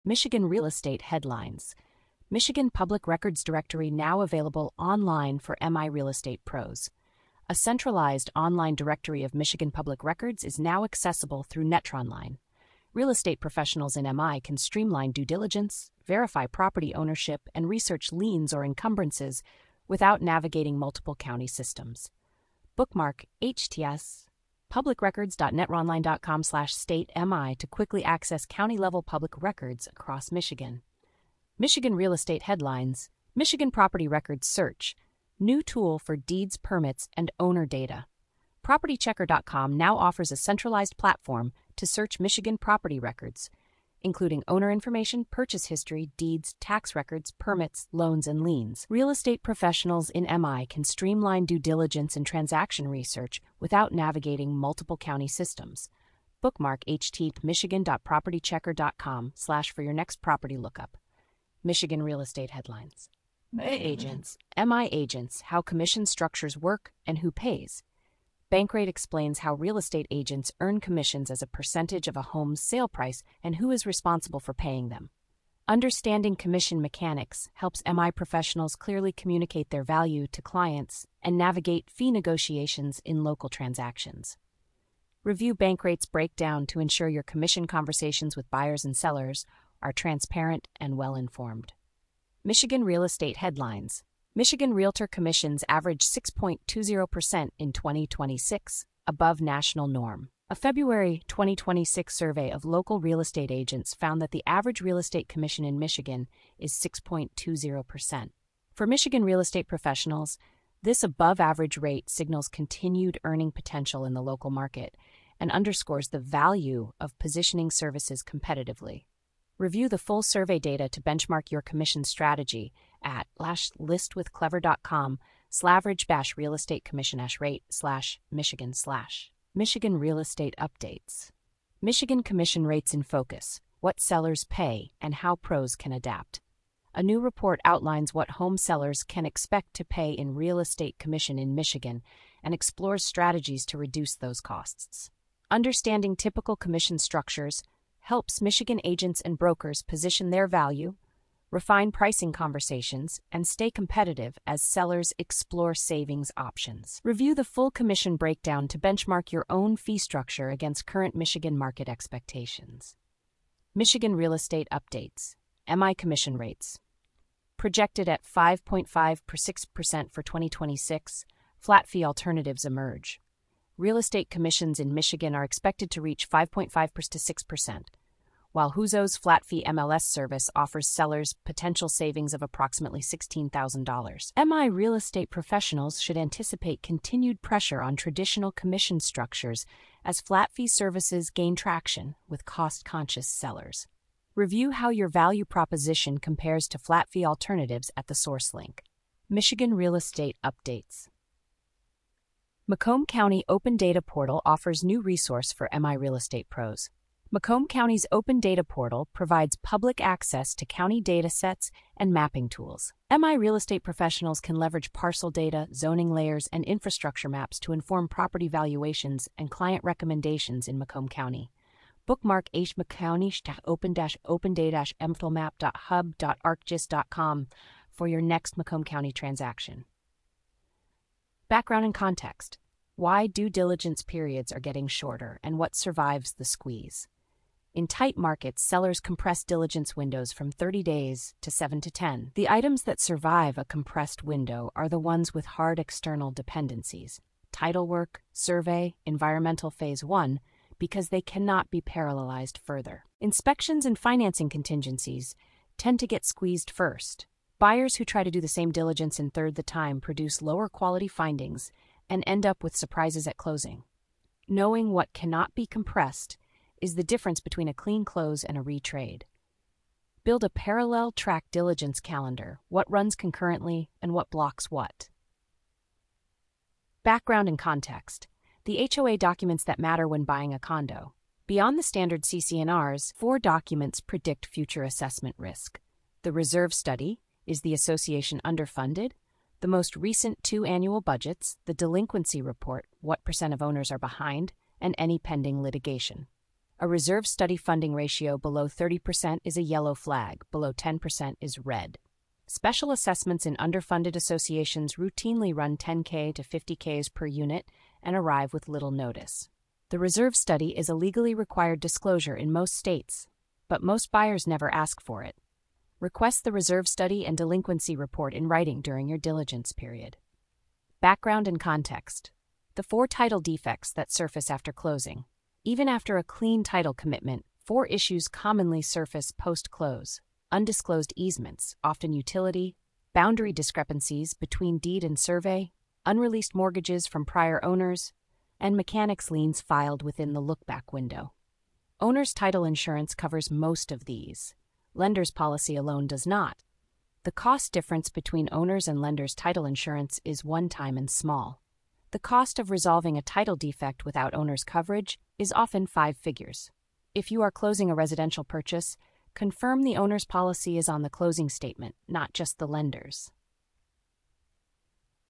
Michigan Real Estate Headlines. Michigan Public Records Directory now available online for MI Real Estate Pros. A centralized online directory of Michigan public records is now accessible through Netronline. Real estate professionals in MI can streamline due diligence, verify property ownership, and research liens or encumbrances without navigating multiple county systems. Bookmark HTS publicrecords.netronline.com/state-mi to quickly access county-level public records across Michigan. Michigan Real Estate Headlines. Michigan Property Records Search. New tool for deeds, permits, and owner data. PropertyChecker.com now offers a centralized platform to search Michigan property records, including owner information, purchase history, deeds, tax records, permits, loans, and liens. Real estate professionals in MI can streamline due diligence and transaction research without navigating multiple county systems. Bookmark htmichigan.propertychecker.com/ for your next property lookup. Michigan Real Estate Headlines. Agents. MI agents, how commission structures work and who pays. Bankrate explains how real estate agents earn commissions as a percentage of a home's sale price and who is responsible for paying them. Understanding commission mechanics helps MI professionals clearly communicate their value to clients and navigate fee negotiations in local transactions. Review Bankrate's breakdown to ensure your commission conversations with buyers and sellers are transparent and well-informed. Michigan Real Estate Headlines. Michigan Realtor commissions averaged 6.20% in 2026, above national norm. A February 2026 survey of local real estate agents found that the average real estate commission in Michigan is 6.20%. For Michigan real estate professionals, this above-average rate signals continued earning potential in the local market and underscores the value of positioning services competitively. Review the full survey data to benchmark your commission strategy at listwithclever.com/average-real estate commission-rate/Michigan/. Michigan Real Estate Updates. Michigan commission rates in focus, what sellers pay, and how pros can adapt. A new report outlines what home sellers can expect to pay in real estate commission in Michigan and explores strategies to reduce those costs. Understanding typical commission structures helps Michigan agents and brokers position their value, refine pricing conversations, and stay competitive as sellers explore savings options. Review the full commission breakdown to benchmark your own fee structure against current Michigan market expectations. Michigan Real Estate Updates. MI commission rates. Projected at 5.56% for 2026, flat fee alternatives emerge. Real estate commissions in Michigan are expected to reach 5.5% to 6%, while Huzo's flat fee MLS service offers sellers potential savings of approximately $16,000. MI real estate professionals should anticipate continued pressure on traditional commission structures as flat fee services gain traction with cost-conscious sellers. Review how your value proposition compares to flat fee alternatives at the source link. Michigan Real Estate Updates. Macomb County Open Data Portal offers new resource for MI real estate pros. Macomb County's Open Data Portal provides public access to county data sets and mapping tools. MI real estate professionals can leverage parcel data, zoning layers, and infrastructure maps to inform property valuations and client recommendations in Macomb County. Bookmark hmccounty-open-data-map.hub.arcgis.com for your next Macomb County transaction. Background and context. Why due diligence periods are getting shorter and what survives the squeeze. In tight markets, sellers compress diligence windows from 30 days to 7 to 10. The items that survive a compressed window are the ones with hard external dependencies, title work, survey, environmental phase 1, because they cannot be parallelized further. Inspections and financing contingencies tend to get squeezed first. Buyers who try to do the same diligence in third the time produce lower quality findings and end up with surprises at closing. Knowing what cannot be compressed is the difference between a clean close and a retrade. Build a parallel track diligence calendar, what runs concurrently and what blocks what. Background and context. The HOA documents that matter when buying a condo. Beyond the standard CC&Rs, 4 documents predict future assessment risk. The reserve study, is the association underfunded? The most recent 2 annual budgets, the delinquency report, what % of owners are behind, and any pending litigation. A reserve study funding ratio below 30% is a yellow flag, below 10% is red. Special assessments in underfunded associations routinely run 10K to 50Ks per unit and arrive with little notice. The reserve study is a legally required disclosure in most states, but most buyers never ask for it. Request the reserve study and delinquency report in writing during your diligence period. Background and context. The 4 title defects that surface after closing. Even after a clean title commitment, 4 issues commonly surface post-close. Undisclosed easements, often utility, boundary discrepancies between deed and survey, unreleased mortgages from prior owners, and mechanics liens filed within the look-back window. Owner's title insurance covers most of these. Lender's policy alone does not. The cost difference between owner's and lender's title insurance is one-time and small. The cost of resolving a title defect without owner's coverage is often 5 figures. If you are closing a residential purchase, confirm the owner's policy is on the closing statement, not just the lender's.